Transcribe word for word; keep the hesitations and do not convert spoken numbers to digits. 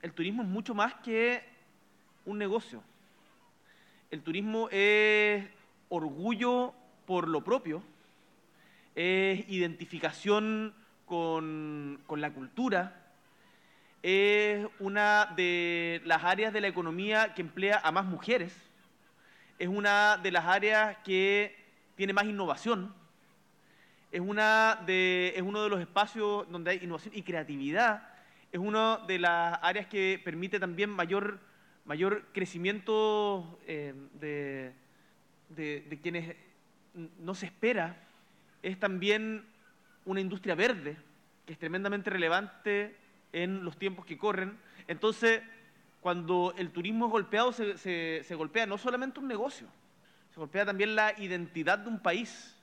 el turismo es mucho más que un negocio. El turismo es orgullo por lo propio, es identificación con, con la cultura, es una de las áreas de la economía que emplea a más mujeres, es una de las áreas que tiene más innovación, es, una de, es uno de los espacios donde hay innovación y creatividad, es una de las áreas que permite también mayor, mayor crecimiento eh, de, de, de quienes no se espera. Es también una industria verde, que es tremendamente relevante en los tiempos que corren. Entonces, cuando el turismo es golpeado, se, se, se golpea no solamente un negocio, se golpea también la identidad de un país.